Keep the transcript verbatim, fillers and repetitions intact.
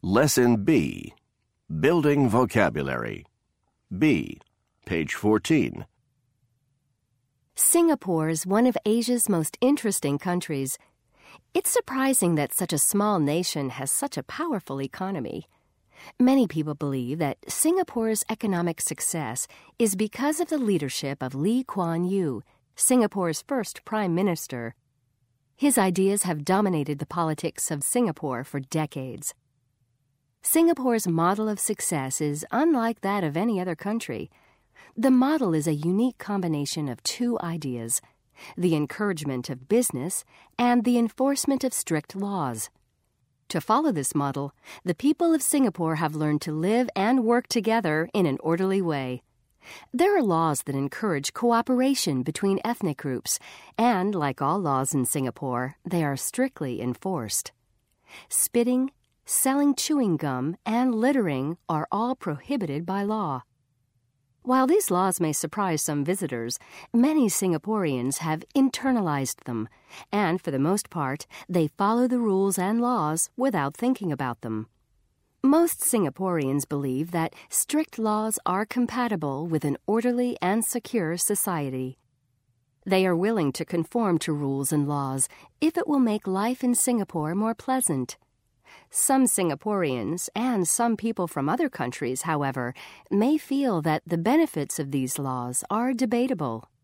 Lesson B. Building Vocabulary. B. Page fourteen. Singapore is one of Asia's most interesting countries. It's surprising that such a small nation has such a powerful economy. Many people believe that Singapore's economic success is because of the leadership of Lee Kuan Yew, Singapore's first prime minister. His ideas have dominated the politics of Singapore for decades. Singapore's model of success is unlike that of any other country. The model is a unique combination of two ideas: the encouragement of business and the enforcement of strict laws. To follow this model, the people of Singapore have learned to live and work together in an orderly way. There are laws that encourage cooperation between ethnic groups, and, like all laws in Singapore, they are strictly enforced. Spitting, selling chewing gum, and littering are all prohibited by law. While these laws may surprise some visitors, many Singaporeans have internalized them, and for the most part, they follow the rules and laws without thinking about them. Most Singaporeans believe that strict laws are compatible with an orderly and secure society. They are willing to conform to rules and laws if it will make life in Singapore more pleasant. Some Singaporeans and some people from other countries, however, may feel that the benefits of these laws are debatable.